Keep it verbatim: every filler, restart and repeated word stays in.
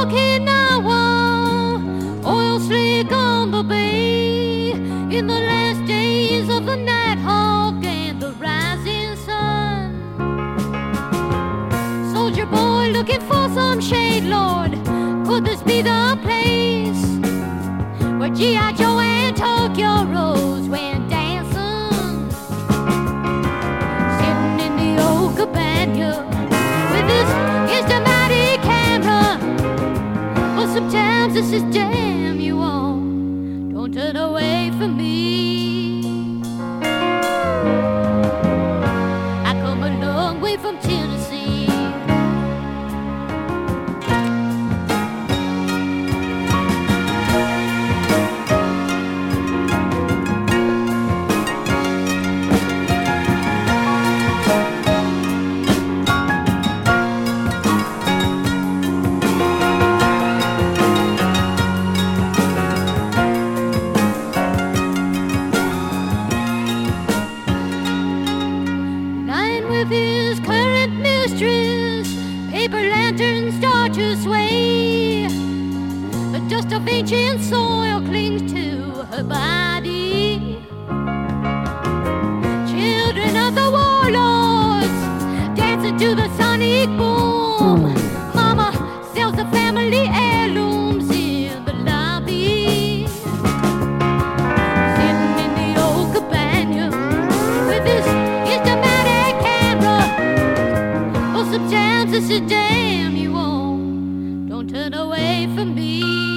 Okinawa, oil slick on the bay, in the last days of the Nighthawk and the rising sun. Soldier boy looking for some shade, Lord, could this be the place where G I. Joe and Tokyo Rose went dancing? Sitting in the old cabana with his instamatic camera. Well, sometimes this is damn you all, don't turn away from me. I come a long way from Tennessee. With his current mistress, paper lanterns start to sway. The dust of ancient soil clings to her body. Children of the warlords dancing to the sonic boom. Mama sells the family heirlooms in the lobby. Sitting in the old cabana with his instamatic camera. Well, sometimes this is damn you all, don't turn away from me.